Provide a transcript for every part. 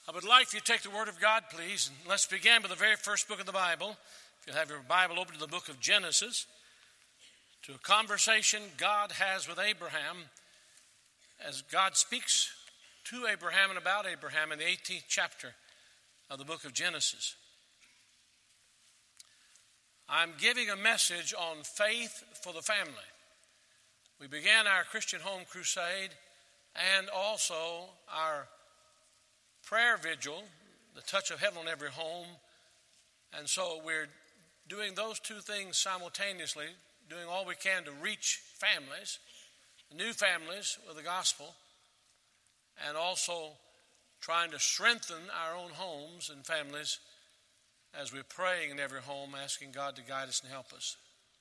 I would like for you to take the Word of God, please, and let's begin with the very first book of the Bible. If you'll have your Bible open to the book of Genesis, to a conversation God has with Abraham, as God speaks to Abraham and about Abraham in the 18th chapter of the book of Genesis. I'm giving a message on faith for the family. We began our Christian Home Crusade and also our prayer vigil, the touch of heaven on every home. And so we're doing those two things simultaneously, doing all we can to reach families, new families with the gospel, and also trying to strengthen our own homes and families as we're praying in every home, asking God to guide us and help us.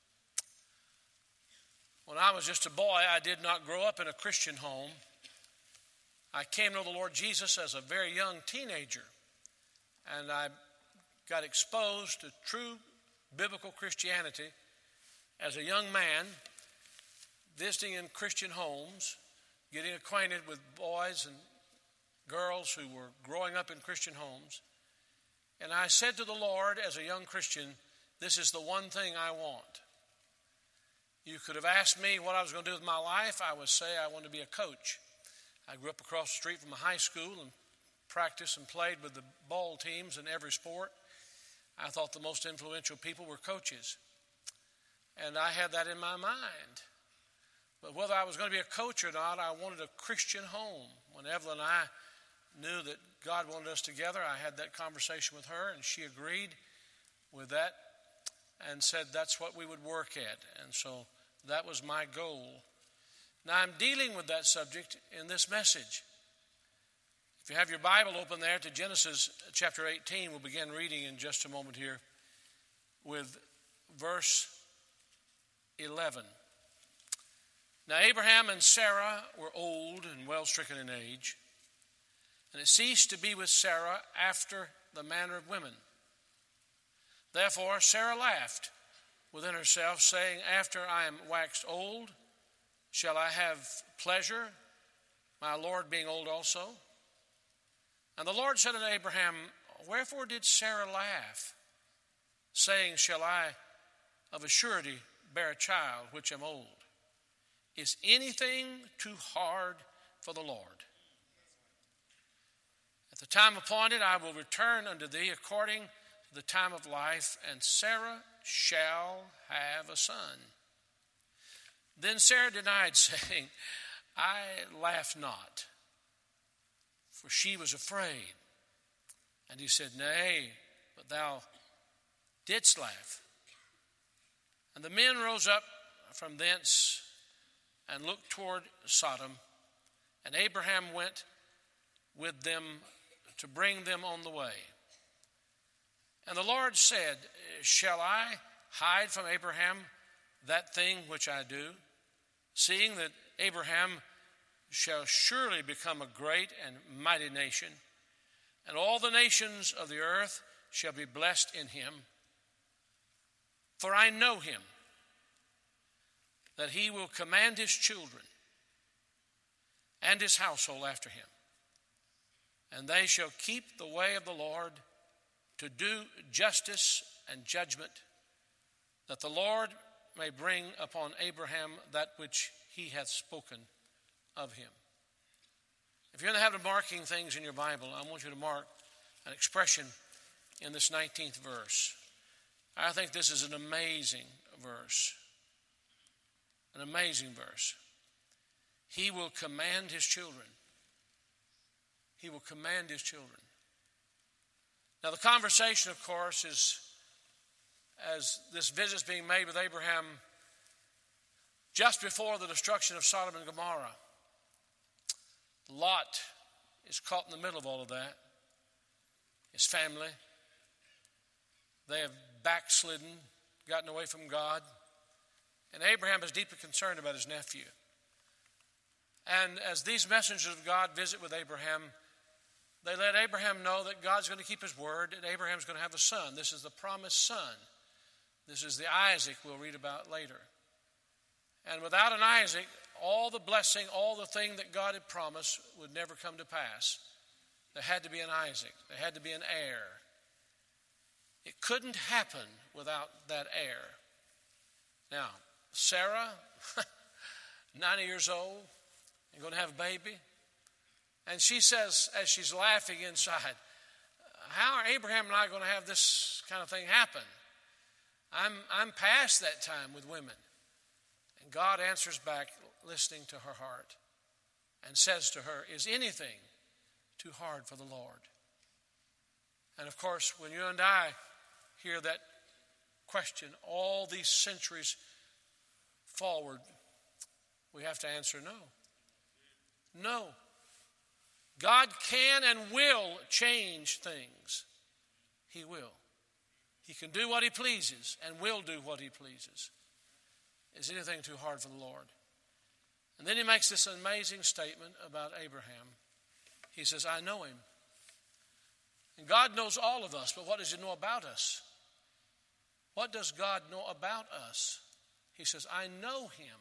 When I was just a boy, I did not grow up in a Christian home. I came to know the Lord Jesus as a very young teenager, and I got exposed to true biblical Christianity as a young man, visiting in Christian homes, getting acquainted with boys and girls who were growing up in Christian homes. And I said to the Lord as a young Christian, this is the one thing I want. You could have asked me what I was going to do with my life. I would say I want to be a coach. I grew up across the street from a high school and practiced and played with the ball teams in every sport. I thought the most influential people were coaches. And I had that in my mind. But whether I was going to be a coach or not, I wanted a Christian home. When Evelyn and I knew that God wanted us together, I had that conversation with her, and she agreed with that and said that's what we would work at. And so that was my goal. Now, I'm dealing with that subject in this message. If you have your Bible open there to Genesis chapter 18, we'll begin reading in just a moment here with verse 11. Now, Abraham and Sarah were old and well stricken in age, and it ceased to be with Sarah after the manner of women. Therefore, Sarah laughed within herself, saying, after I am waxed old, shall I have pleasure, my Lord being old also? And the Lord said unto Abraham, wherefore did Sarah laugh, saying, shall I of a surety bear a child which am old? Is anything too hard for the Lord? At the time appointed I will return unto thee according to the time of life, and Sarah shall have a son. Then Sarah denied, saying, I laugh not, for she was afraid. And he said, nay, but thou didst laugh. And the men rose up from thence and looked toward Sodom, and Abraham went with them to bring them on the way. And the Lord said, shall I hide from Abraham that thing which I do, seeing that Abraham shall surely become a great and mighty nation, and all the nations of the earth shall be blessed in him? For I know him, that he will command his children and his household after him, and they shall keep the way of the Lord to do justice and judgment, that the Lord may bring upon Abraham that which he hath spoken of him. If you're in the habit of marking things in your Bible, I want you to mark an expression in this 19th verse. I think this is an amazing verse. An amazing verse. He will command his children. He will command his children. Now, the conversation, of course, is as this visit is being made with Abraham just before the destruction of Sodom and Gomorrah. Lot is caught in the middle of all of that. His family, they have backslidden, gotten away from God. And Abraham is deeply concerned about his nephew. And as these messengers of God visit with Abraham, they let Abraham know that God's going to keep his word, and Abraham's going to have a son. This is the promised son. This is the Isaac we'll read about later. And without an Isaac, all the blessing, all the thing that God had promised would never come to pass. there had to be an Isaac. There had to be an heir. It couldn't happen without that heir. Now, Sarah, 90 years old, and going to have a baby. And she says, as she's laughing inside, how are Abraham and I going to have this kind of thing happen? I'm past that time with women. And God answers back, listening to her heart, and says to her, is anything too hard for the Lord? And of course, when you and I hear that question all these centuries forward, we have to answer no. No. God can and will change things. He will. He can do what he pleases and will do what he pleases. Is anything too hard for the Lord? And then he makes this amazing statement about Abraham. He says, I know him. And God knows all of us, but what does he know about us? What does God know about us? He says, I know him.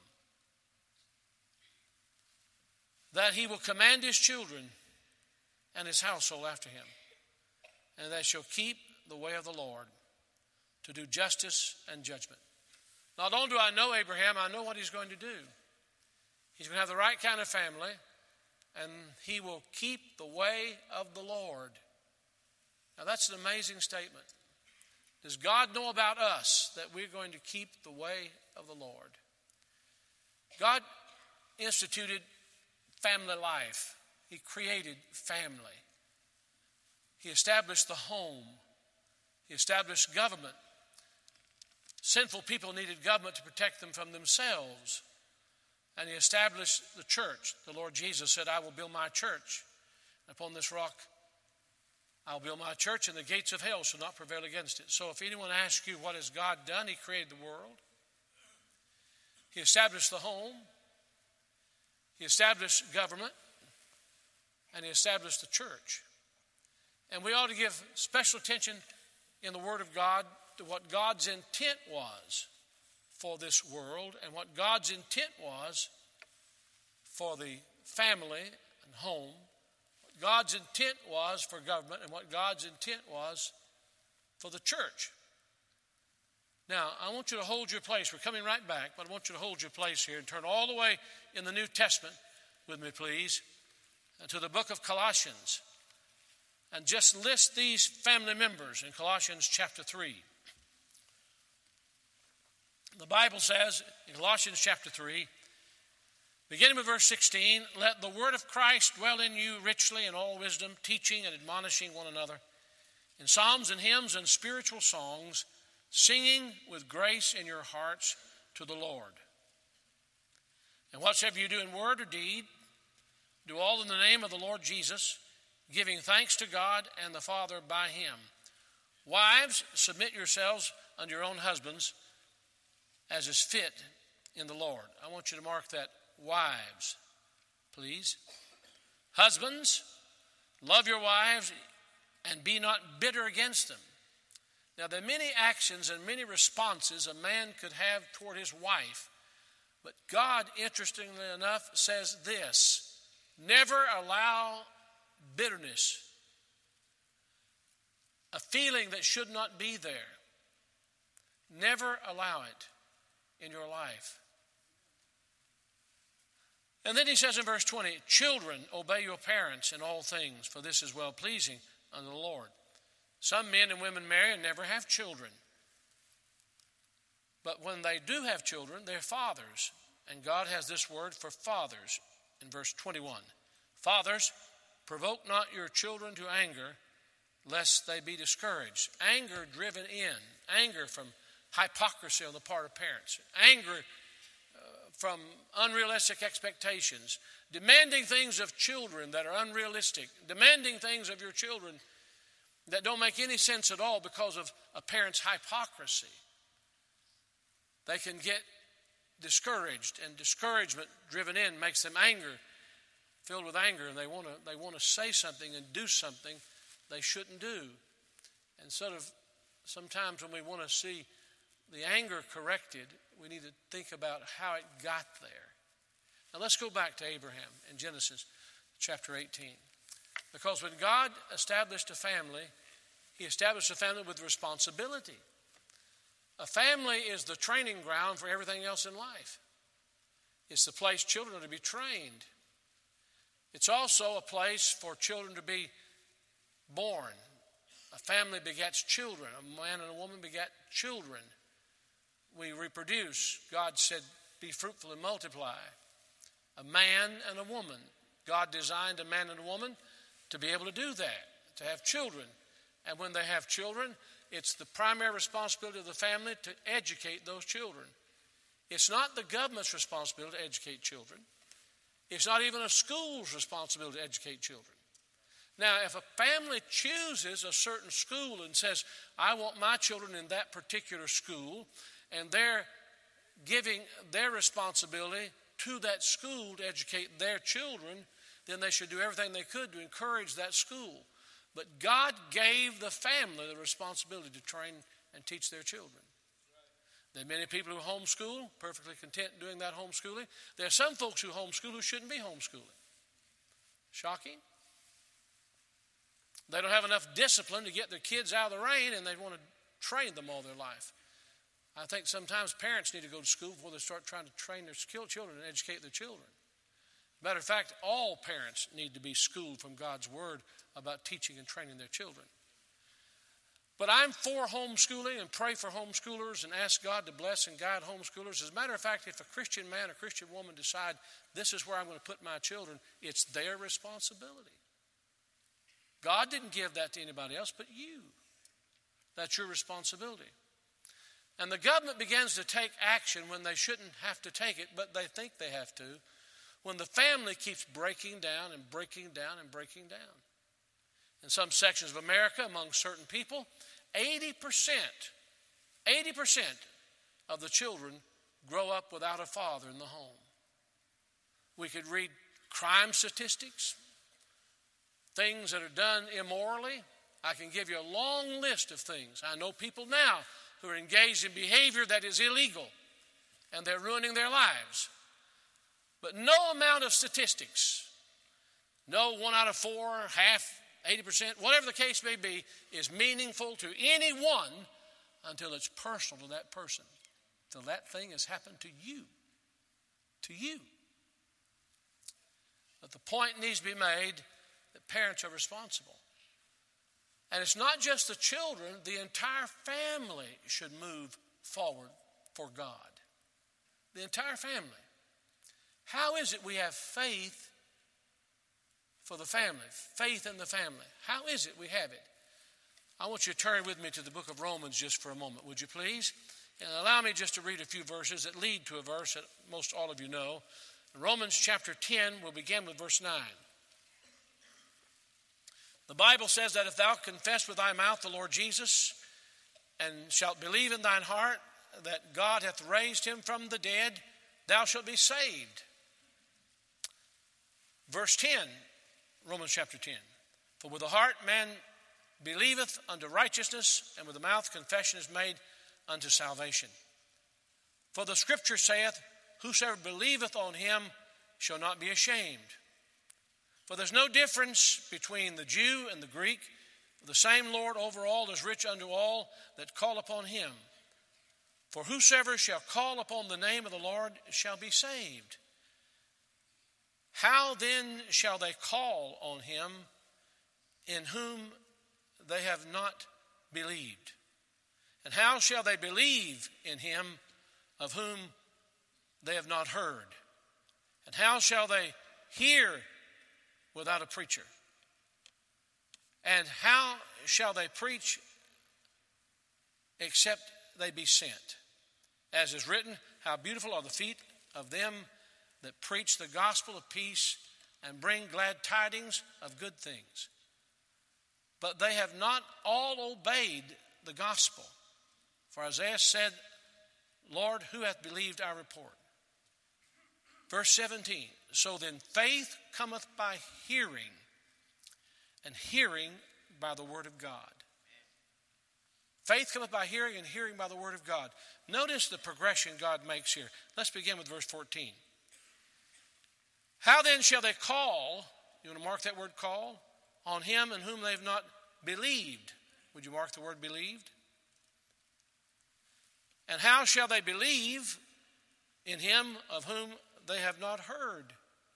That he will command his children and his household after him, and they shall keep the way of the Lord to do justice and judgment. Not only do I know Abraham, I know what he's going to do. He's going to have the right kind of family, and he will keep the way of the Lord. Now that's an amazing statement. Does God know about us that we're going to keep the way of the Lord? God instituted family life. He created family. He established the home. He established government. Sinful people needed government to protect them from themselves. And he established the church. The Lord Jesus said, I will build my church. Upon this rock, I'll build my church, and the gates of hell shall not prevail against it. So if anyone asks you, what has God done? He created the world. He established the home. He established government. And he established the church. And we ought to give special attention in the Word of God to what God's intent was for this world and what God's intent was for the family and home, what God's intent was for government, and what God's intent was for the church. Now, I want you to hold your place. We're coming right back, but I want you to hold your place here and turn all the way in the New Testament with me, please, to the book of Colossians. And just list these family members in Colossians chapter 3. The Bible says in Colossians chapter 3, beginning with verse 16, let the word of Christ dwell in you richly in all wisdom, teaching and admonishing one another in psalms and hymns and spiritual songs, singing with grace in your hearts to the Lord. And whatsoever you do in word or deed, do all in the name of the Lord Jesus, giving thanks to God and the Father by him. Wives, submit yourselves unto your own husbands, as is fit in the Lord. I want you to mark that, wives, please. Husbands, love your wives and be not bitter against them. Now, there are many actions and many responses a man could have toward his wife, but God, interestingly enough, says this: never allow bitterness, a feeling that should not be there. Never allow it in your life. And then he says in verse 20, children, obey your parents in all things, for this is well-pleasing unto the Lord. Some men and women marry and never have children. But when they do have children, they're fathers. And God has this word for fathers in verse 21. Fathers, provoke not your children to anger, lest they be discouraged. Anger driven in. Anger from hypocrisy on the part of parents. Anger from unrealistic expectations. Demanding things of children that are unrealistic. Demanding things of your children that don't make any sense at all because of a parent's hypocrisy. They can get discouraged, and discouragement driven in makes them filled with anger, and they want to say something and do something they shouldn't do. And sort of sometimes when we want to see the anger corrected, we need to think about how it got there. Now let's go back to Abraham in Genesis chapter 18. Because when God established a family, He established a family with responsibility. A family is the training ground for everything else in life. It's the place children are to be trained. It's also a place for children to be born. A family begets children. A man and a woman beget children. We reproduce. God said, be fruitful and multiply. A man and a woman. God designed a man and a woman to be able to do that, to have children. And when they have children, it's the primary responsibility of the family to educate those children. It's not the government's responsibility to educate children. It's not even a school's responsibility to educate children. Now, if a family chooses a certain school and says, I want my children in that particular school, and they're giving their responsibility to that school to educate their children, then they should do everything they could to encourage that school. But God gave the family the responsibility to train and teach their children. There are many people who homeschool, perfectly content doing that homeschooling. There are some folks who homeschool who shouldn't be homeschooling. Shocking. They don't have enough discipline to get their kids out of the rain, and they want to train them all their life. I think sometimes parents need to go to school before they start trying to train their children and educate their children. Matter of fact, all parents need to be schooled from God's Word about teaching and training their children. But I'm for homeschooling and pray for homeschoolers and ask God to bless and guide homeschoolers. As a matter of fact, if a Christian man or Christian woman decide this is where I'm going to put my children, it's their responsibility. God didn't give that to anybody else but you. That's your responsibility. And the government begins to take action when they shouldn't have to take it, but they think they have to, when the family keeps breaking down and breaking down and breaking down. In some sections of America, among certain people, 80% of the children grow up without a father in the home. We could read crime statistics, things that are done immorally. I can give you a long list of things. I know people now who are engaged in behavior that is illegal, and they're ruining their lives. But no amount of statistics, no 1 out of 4, half, 80%, whatever the case may be, is meaningful to anyone until it's personal to that person, till that thing has happened to you. To you. But the point needs to be made that parents are responsible. And it's not just the children, the entire family should move forward for God. The entire family. How is it we have faith for the family, faith in the family? How is it we have it? I want you to turn with me to the book of Romans just for a moment, would you please? And allow me just to read a few verses that lead to a verse that most all of you know. In Romans chapter 10, we'll begin with verse 9. The Bible says that if thou confess with thy mouth the Lord Jesus, and shalt believe in thine heart that God hath raised him from the dead, thou shalt be saved. Verse 10, Romans chapter 10. For with the heart man believeth unto righteousness, and with the mouth confession is made unto salvation. For the scripture saith, whosoever believeth on him shall not be ashamed. For there's no difference between the Jew and the Greek. For the same Lord over all is rich unto all that call upon him. For whosoever shall call upon the name of the Lord shall be saved. How then shall they call on him in whom they have not believed? And how shall they believe in him of whom they have not heard? And how shall they hear without a preacher? And how shall they preach except they be sent? As is written, how beautiful are the feet of them that preach the gospel of peace and bring glad tidings of good things. But they have not all obeyed the gospel. For Isaiah said, Lord, who hath believed our report? Verse 17, so then faith cometh by hearing, and hearing by the word of God. Faith cometh by hearing, and hearing by the word of God. Notice the progression God makes here. Let's begin with verse 14. How then shall they call? You want to mark that word call? on him in whom they have not believed. Would you mark the word believed? And how shall they believe in him of whom they have not heard?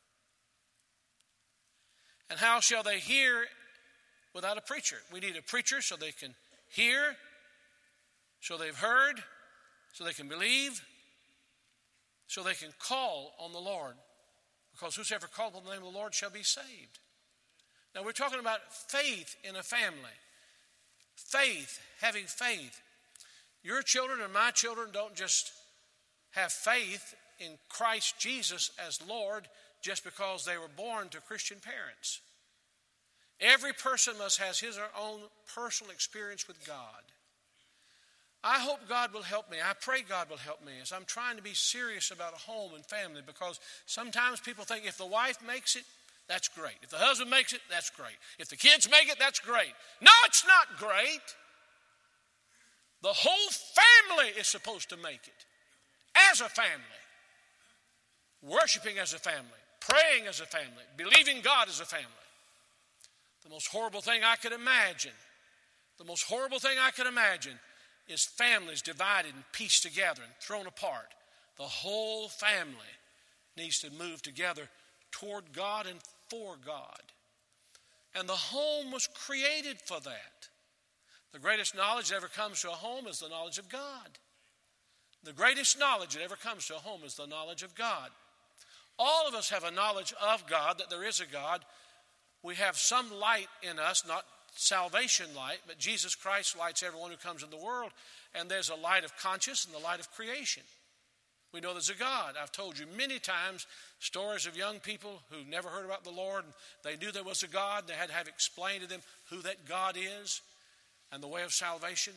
And how shall they hear without a preacher? We need a preacher so they can hear, so they've heard, so they can believe, so they can call on the Lord. Because whosoever calleth on the name of the Lord shall be saved. Now we're talking about faith in a family. Faith, having faith. Your children and my children don't just have faith in Christ Jesus as Lord just because they were born to Christian parents. Every person must have his or her own personal experience with God. I hope God will help me. I pray God will help me as I'm trying to be serious about a home and family, because sometimes people think if the wife makes it, that's great. If the husband makes it, that's great. If the kids make it, that's great. No, it's not great. The whole family is supposed to make it. As a family. Worshiping as a family. Praying as a family. Believing God as a family. The most horrible thing I could imagine. The most horrible thing I could imagine is families divided and pieced together and thrown apart. The whole family needs to move together toward God and for God. And the home was created for that. The greatest knowledge that ever comes to a home is the knowledge of God. The greatest knowledge that ever comes to a home is the knowledge of God. All of us have a knowledge of God, that there is a God. We have some light in us, not salvation light, but Jesus Christ lights everyone who comes in the world. And there's a light of conscience and the light of creation. We know there's a God. I've told you many times stories of young people who never heard about the Lord. And they knew there was a God. They had to have explained to them who that God is and the way of salvation.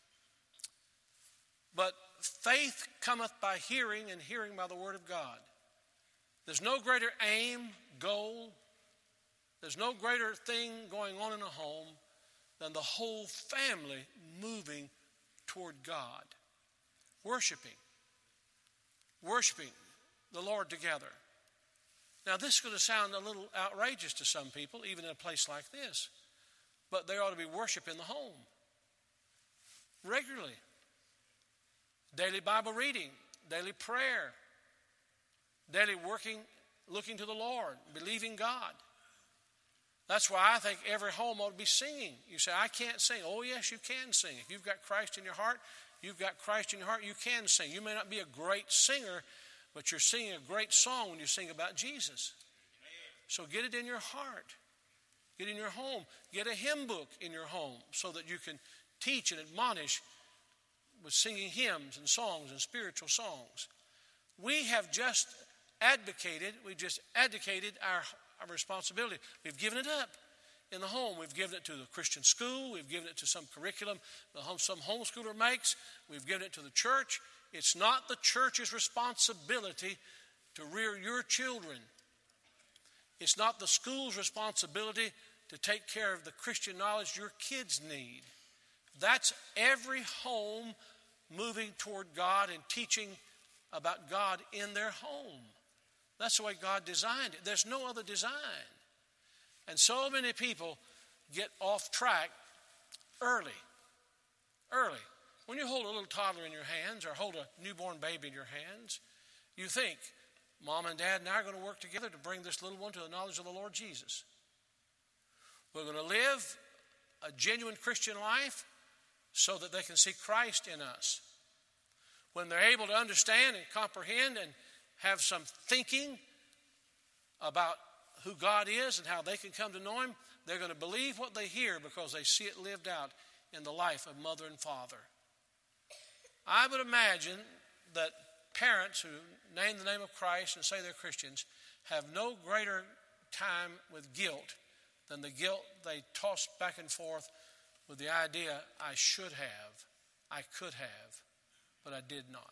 But faith cometh by hearing, and hearing by the word of God. There's no greater aim, goal. There's no greater thing going on in a home than the whole family moving toward God. Worshiping the Lord together. Now this is going to sound a little outrageous to some people, even in a place like this. But there ought to be worship in the home. Regularly. Daily Bible reading, daily prayer, daily working, looking to the Lord, believing God. That's why I think every home ought to be singing. You say, I can't sing. Oh, yes, you can sing. If you've got Christ in your heart, you've got Christ in your heart, you can sing. You may not be a great singer, but you're singing a great song when you sing about Jesus. So get it in your heart. Get it in your home. Get a hymn book in your home so that you can teach and admonish with singing hymns and songs and spiritual songs. We have just advocated our responsibility. We've given it up in the home. We've given it to the Christian school. We've given it to some curriculum that some homeschooler makes. We've given it to the church. It's not the church's responsibility to rear your children. It's not the school's responsibility to take care of the Christian knowledge your kids need. That's every home moving toward God and teaching about God in their home. That's the way God designed it. There's no other design. And so many people get off track early. Early. When you hold a little toddler in your hands or hold a newborn baby in your hands, you think, Mom and Dad and I are going to work together to bring this little one to the knowledge of the Lord Jesus. We're going to live a genuine Christian life so that they can see Christ in us. When they're able to understand and comprehend and have some thinking about who God is and how they can come to know Him, they're going to believe what they hear because they see it lived out in the life of mother and father. I would imagine that parents who name the name of Christ and say they're Christians have no greater time with guilt than the guilt they toss back and forth with the idea, I should have, I could have, but I did not.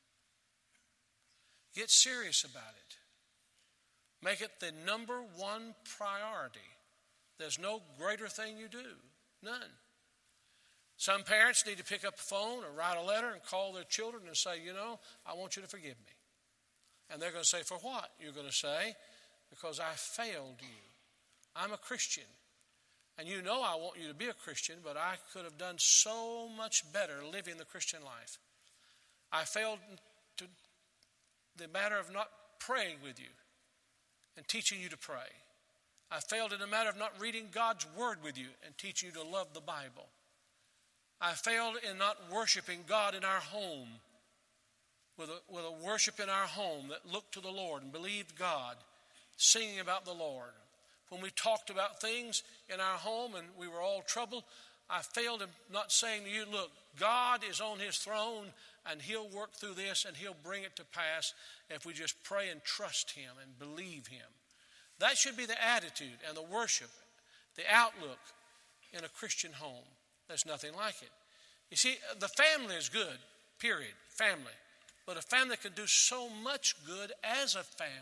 Get serious about it. Make it the number one priority. There's no greater thing you do. None. Some parents need to pick up the phone or write a letter and call their children and say, I want you to forgive me. And they're going to say, for what? You're going to say, because I failed you. I'm a Christian. And you know I want you to be a Christian, but I could have done so much better living the Christian life. I failed to the matter of not praying with you and teaching you to pray. I failed in the matter of not reading God's Word with you and teaching you to love the Bible. I failed in not worshiping God in our home with a worship in our home that looked to the Lord and believed God, singing about the Lord. When we talked about things in our home and we were all troubled, I failed in not saying to you, look, God is on his throne and he'll work through this and he'll bring it to pass if we just pray and trust him and believe him. That should be the attitude and the worship, the outlook in a Christian home. There's nothing like it. You see, the family is good, period, family. But a family can do so much good as a family.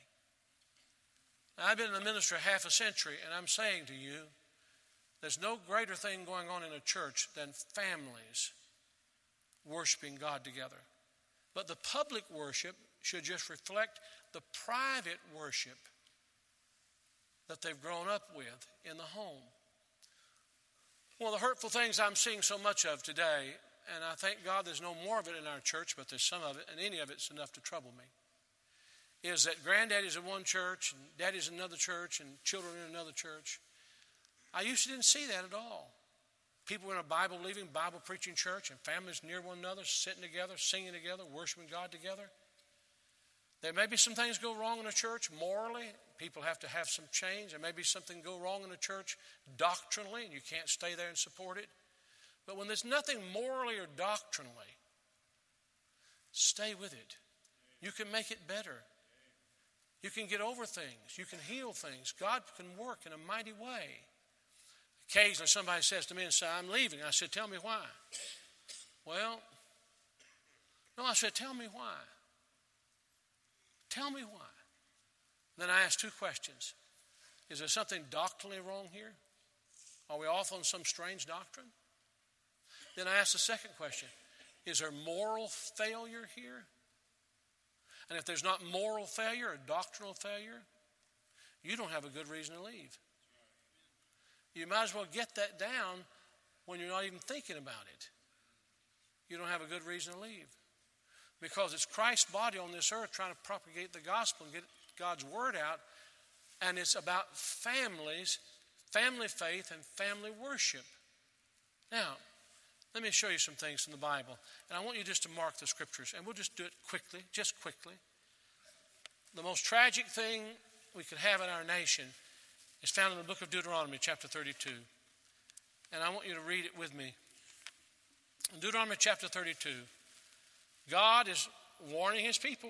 Now, I've been in the ministry half a century, and I'm saying to you, there's no greater thing going on in a church than families worshiping God together. But the public worship should just reflect the private worship that they've grown up with in the home. One of the hurtful things I'm seeing so much of today, and I thank God there's no more of it in our church, but there's some of it, and any of it's enough to trouble me, is that granddaddy's in one church, and daddy's in another church, and children in another church. I used to didn't see that at all. People in a Bible-believing, Bible-preaching church, and families near one another, sitting together, singing together, worshiping God together. There may be some things go wrong in a church morally. People have to have some change. There may be something go wrong in a church doctrinally, and you can't stay there and support it. But when there's nothing morally or doctrinally, stay with it. You can make it better. You can get over things. You can heal things. God can work in a mighty way. Occasionally somebody says to me and says, I'm leaving. I said, tell me why. Well, no, I said, tell me why. Tell me why. Then I asked two questions. Is there something doctrinally wrong here? Are we off on some strange doctrine? Then I asked the second question. Is there moral failure here? And if there's not moral failure or doctrinal failure, you don't have a good reason to leave. You might as well get that down when you're not even thinking about it. You don't have a good reason to leave. Because it's Christ's body on this earth trying to propagate the gospel and get God's word out. And it's about families, family faith, and family worship. Now, let me show you some things from the Bible. And I want you just to mark the scriptures. And we'll just do it quickly, just quickly. The most tragic thing we could have in our nation is found in the book of Deuteronomy, chapter 32. And I want you to read it with me. In Deuteronomy chapter 32, God is warning his people.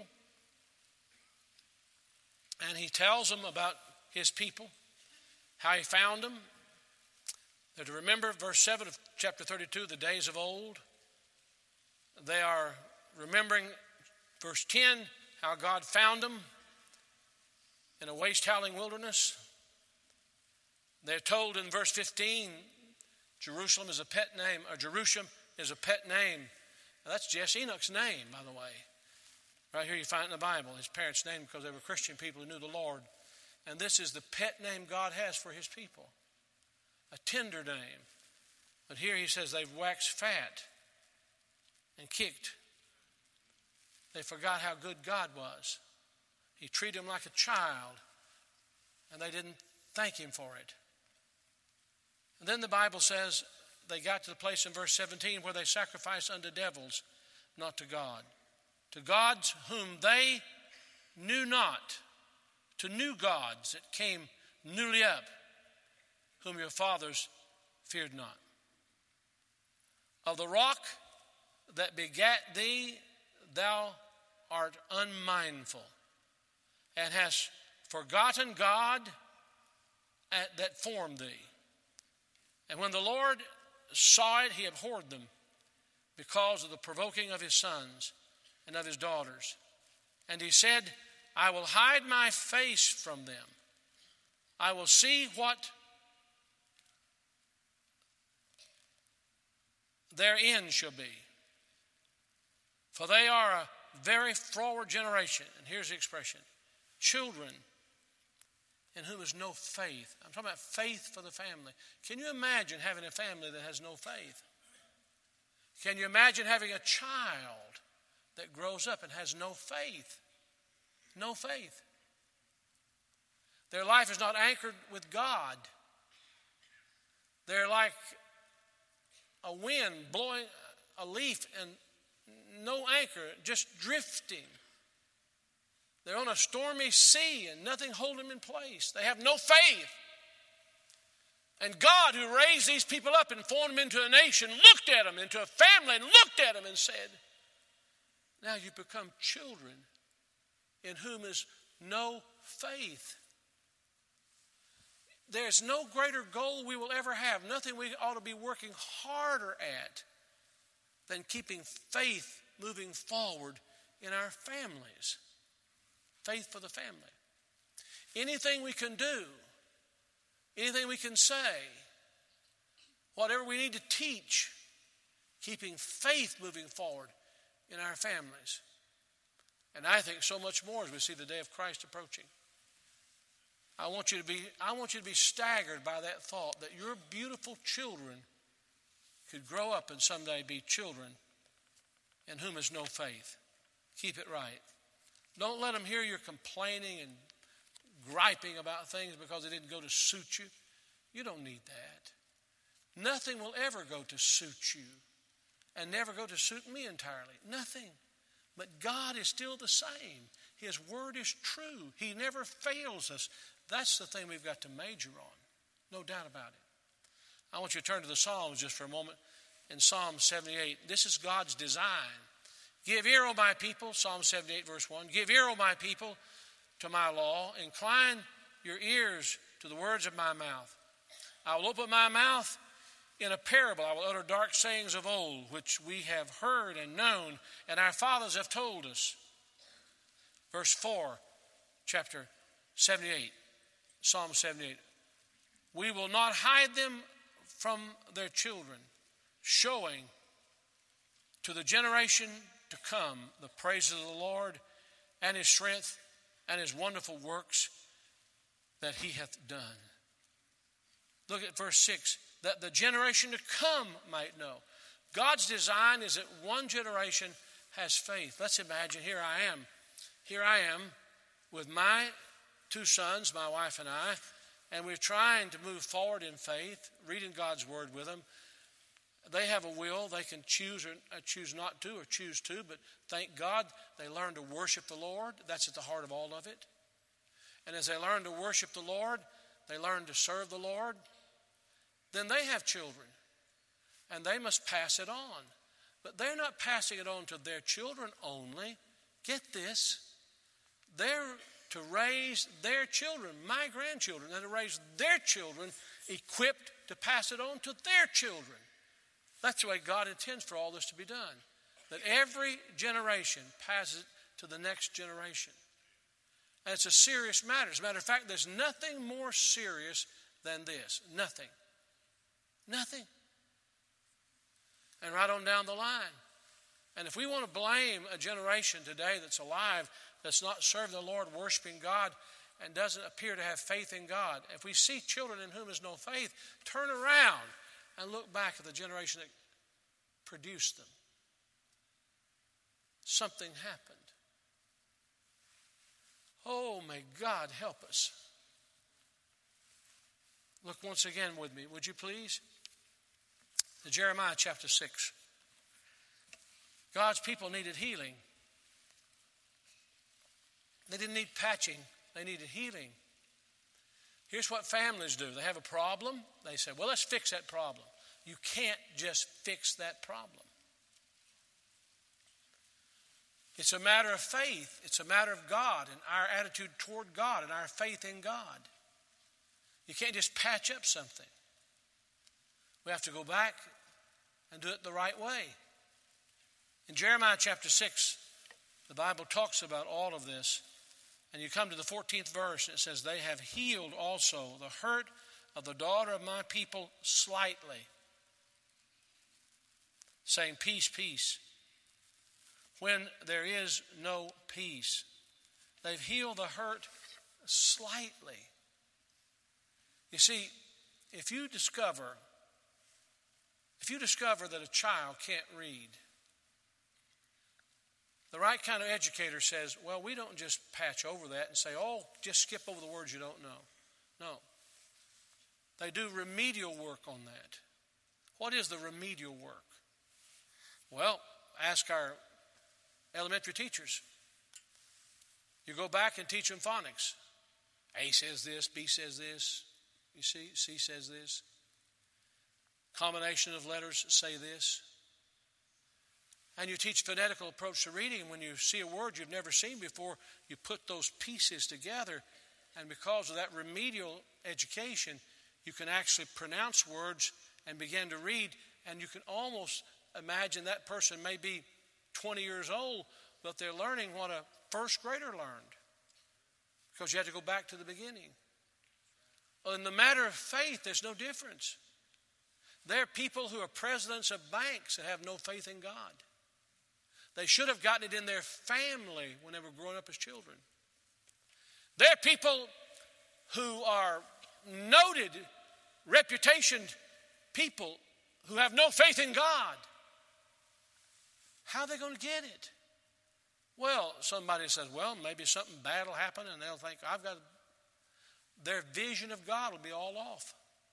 And he tells them about his people, how he found them. They're to remember, verse 7 of chapter 32, the days of old. They are remembering, verse 10, how God found them in a waste-howling wilderness. They're told in verse 15, Jerusalem is a pet name, or Jerusalem is a pet name. Now, that's Jesse Enoch's name, by the way. Right here you find it in the Bible, his parents' name, because they were Christian people who knew the Lord. And this is the pet name God has for his people. A tender name. But here he says they've waxed fat and kicked. They forgot how good God was. He treated them like a child, and they didn't thank him for it. And then the Bible says they got to the place in verse 17 where they sacrificed unto devils, not to God. To gods whom they knew not, to new gods that came newly up, whom your fathers feared not. Of the rock that begat thee, thou art unmindful, and hast forgotten God that formed thee. And when the Lord saw it, he abhorred them because of the provoking of his sons and of his daughters. And he said, I will hide my face from them. I will see what their end shall be. For they are a very froward generation. And here's the expression. Children in whom is no faith. I'm talking about faith for the family. Can you imagine having a family that has no faith? Can you imagine having a child that grows up and has no faith? No faith. Their life is not anchored with God. They're like a wind blowing a leaf and no anchor, just drifting. They're on a stormy sea and nothing holding them in place. They have no faith. And God, who raised these people up and formed them into a nation, looked at them, into a family, and looked at them and said, now you become children in whom is no faith. There's no greater goal we will ever have, nothing we ought to be working harder at than keeping faith moving forward in our families. Faith for the family. Anything we can do, anything we can say, whatever we need to teach, keeping faith moving forward in our families. And I think so much more as we see the day of Christ approaching. I want you to be staggered by that thought that your beautiful children could grow up and someday be children in whom is no faith. Keep it right. Don't let them hear you complaining and griping about things because they didn't go to suit you. You don't need that. Nothing will ever go to suit you and never go to suit me entirely. Nothing. But God is still the same. His word is true. He never fails us. That's the thing we've got to major on. No doubt about it. I want you to turn to the Psalms just for a moment. In Psalm 78, this is God's design. Give ear, O my people, Psalm 78, verse 1. Give ear, O my people, to my law. Incline your ears to the words of my mouth. I will open my mouth in a parable. I will utter dark sayings of old, which we have heard and known, and our fathers have told us. Verse 4, chapter 78, Psalm 78. We will not hide them from their children, showing to the generation to come the praises of the Lord and his strength and his wonderful works that he hath done. Look at verse 6, that the generation to come might know. God's design is that one generation has faith. Let's imagine here I am with my two sons, my wife and I, and we're trying to move forward in faith, reading God's word with them. They have a will. They can choose or choose not to or choose to, but thank God they learn to worship the Lord. That's at the heart of all of it. And as they learn to worship the Lord, they learn to serve the Lord. Then they have children, and they must pass it on. But they're not passing it on to their children only. Get this. They're to raise their children, my grandchildren, and to raise their children equipped to pass it on to their children. That's the way God intends for all this to be done. That every generation passes it to the next generation. And it's a serious matter. As a matter of fact, there's nothing more serious than this. Nothing. Nothing. And right on down the line. And if we want to blame a generation today that's alive, that's not serving the Lord, worshiping God, and doesn't appear to have faith in God, if we see children in whom is no faith, turn around and look back at the generation that produced them. Something happened. Oh, may God help us. Look once again with me, would you please? To Jeremiah chapter 6. God's people needed healing. They didn't need patching. They needed healing. Here's what families do. They have a problem. They say, well, let's fix that problem. You can't just fix that problem. It's a matter of faith. It's a matter of God and our attitude toward God and our faith in God. You can't just patch up something. We have to go back and do it the right way. In Jeremiah chapter 6, the Bible talks about all of this. And you come to the 14th verse, and it says, they have healed also the hurt of the daughter of my people slightly, saying, peace, peace, when there is no peace. They've healed the hurt slightly. You see, if you discover that a child can't read, the right kind of educator says, well, we don't just patch over that and say, oh, just skip over the words you don't know. No. They do remedial work on that. What is the remedial work? Well, ask our elementary teachers. You go back and teach them phonics. A says this, B says this, you see, C says this. Combination of letters say this. And you teach phonetical approach to reading. And when you see a word you've never seen before, you put those pieces together. And because of that remedial education, you can actually pronounce words and begin to read. And you can almost imagine that person may be 20 years old, but they're learning what a first grader learned. Because you had to go back to the beginning. Well, in the matter of faith, there's no difference. There are people who are presidents of banks that have no faith in God. They should have gotten it in their family when they were growing up as children. There are people who are noted, reputationed people who have no faith in God. How are they going to get it? Well, somebody says, well, maybe something bad will happen, and they'll think, their vision of God will be all off.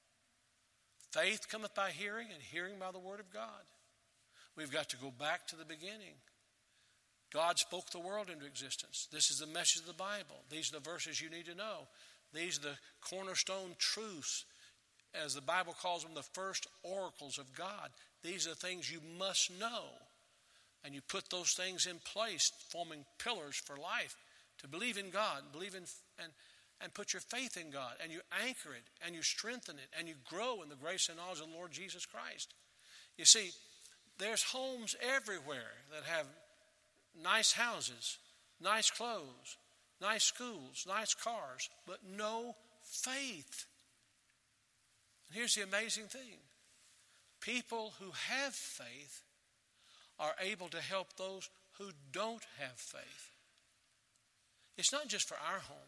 Faith cometh by hearing, and hearing by the word of God. We've got to go back to the beginning. God spoke the world into existence. This is the message of the Bible. These are the verses you need to know. These are the cornerstone truths, as the Bible calls them, the first oracles of God. These are the things you must know. And you put those things in place, forming pillars for life, to believe in God, and put your faith in God, and you anchor it, and you strengthen it, and you grow in the grace and knowledge of the Lord Jesus Christ. You see, there's homes everywhere that have nice houses, nice clothes, nice schools, nice cars, but no faith. And here's the amazing thing. People who have faith are able to help those who don't have faith. It's not just for our home.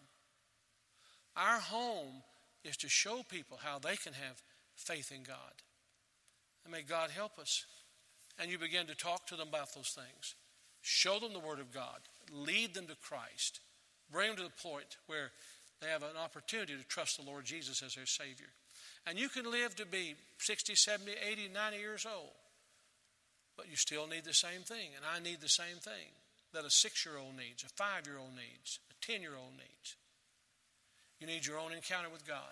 Our home is to show people how they can have faith in God. And may God help us. And you begin to talk to them about those things. Show them the Word of God. Lead them to Christ. Bring them to the point where they have an opportunity to trust the Lord Jesus as their Savior. And you can live to be 60, 70, 80, 90 years old. But you still need the same thing. And I need the same thing that a 6-year-old needs, a 5-year-old needs, a 10-year-old needs. You need your own encounter with God.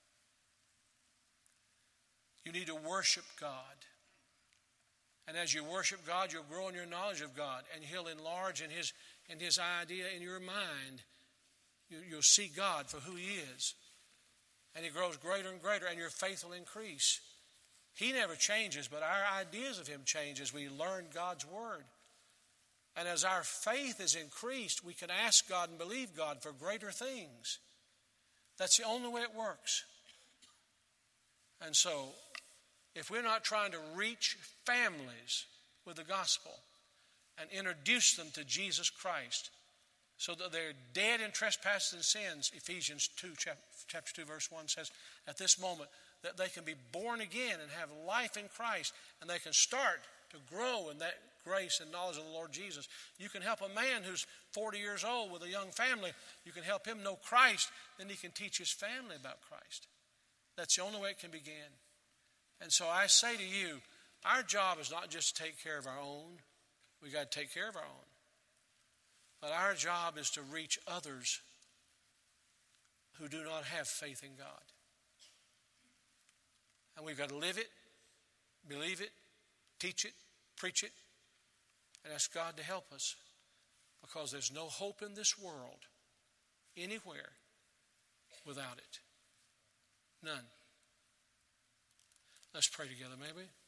You need to worship God. And as you worship God, you'll grow in your knowledge of God. And He'll enlarge in His idea in your mind. You'll see God for who He is. And He grows greater and greater, and your faith will increase. He never changes, but our ideas of Him change as we learn God's Word. And as our faith is increased, we can ask God and believe God for greater things. That's the only way it works. And so, if we're not trying to reach families with the gospel and introduce them to Jesus Christ so that they're dead in trespasses and sins, Ephesians 2, chapter 2, verse 1 says, at this moment, that they can be born again and have life in Christ, and they can start to grow in that grace and knowledge of the Lord Jesus. You can help a man who's 40 years old with a young family. You can help him know Christ, then he can teach his family about Christ. That's the only way it can begin. And so I say to you, our job is not just to take care of our own. We've got to take care of our own. But our job is to reach others who do not have faith in God. And we've got to live it, believe it, teach it, preach it, and ask God to help us, because there's no hope in this world anywhere without it. None. Let's pray together, may we?